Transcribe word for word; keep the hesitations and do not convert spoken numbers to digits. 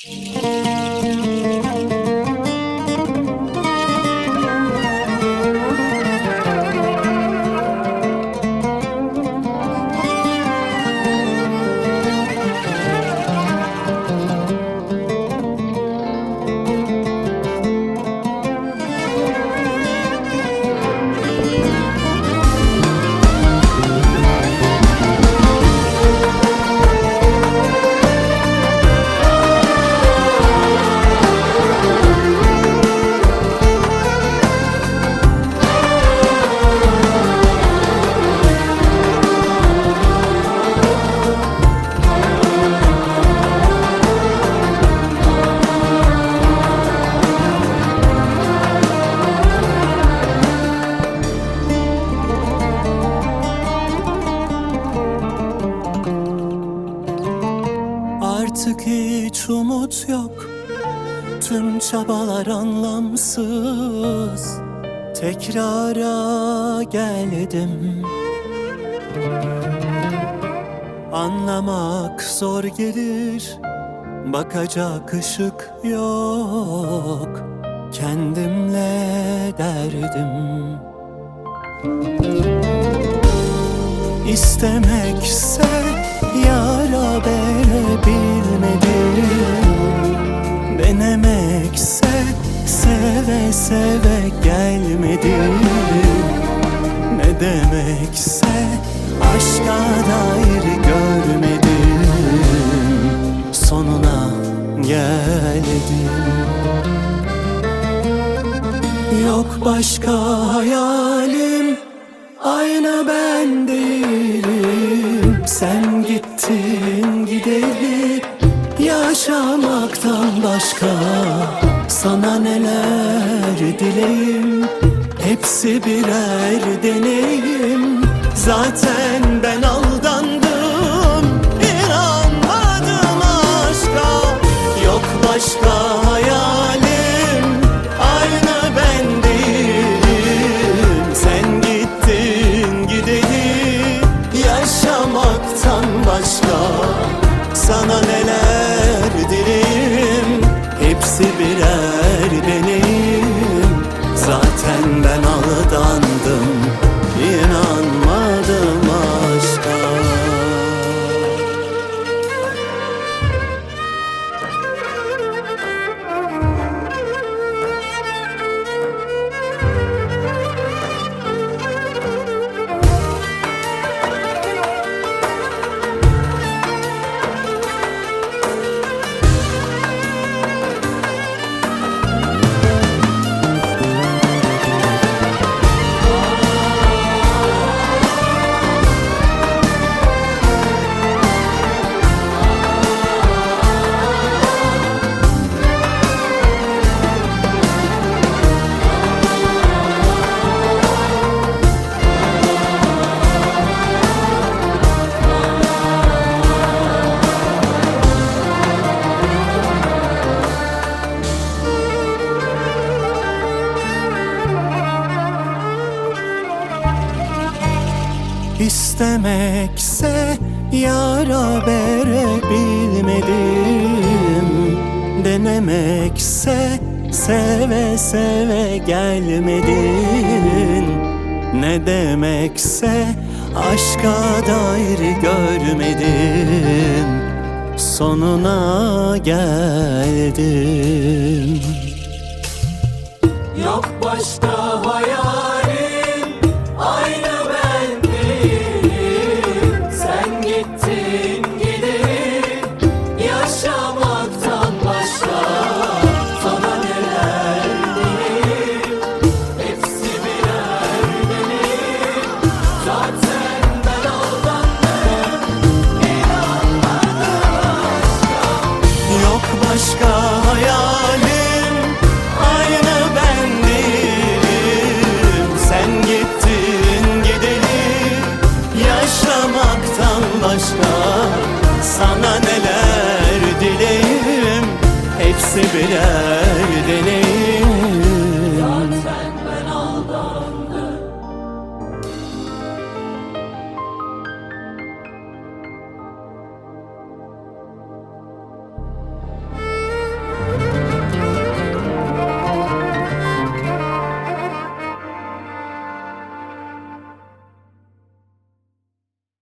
Artık hiç umut yok, tüm çabalar anlamsız. Tekrara geldim. Anlamak zor gelir, bakacak ışık yok. Kendimle derdim. İstemekse yara verebilmedim. Denemekse seve seve gelmedim. Ne demekse aşka dair görmedim. Sonuna geldim. Yok başka hayalim, aynı ben değilim. Sen gittin gideli, yaşamaktan başka sana neler dileyim. Hepsi birer deneyim. Zaten ben aldandım, inanmadım aşka. Yok başka hayalim, aynı ben değilim. Sen gittin gideli, yaşamaktan başka sana neler dileyim. Hepsi birer deneyim. Zaten ben aldandım, inanmadım aşka. İstemekse yara verebilmedim. Denemekse seve seve gelmedin. Ne demekse aşka dair görmedim. Sonuna geldim. Yok başka hayal,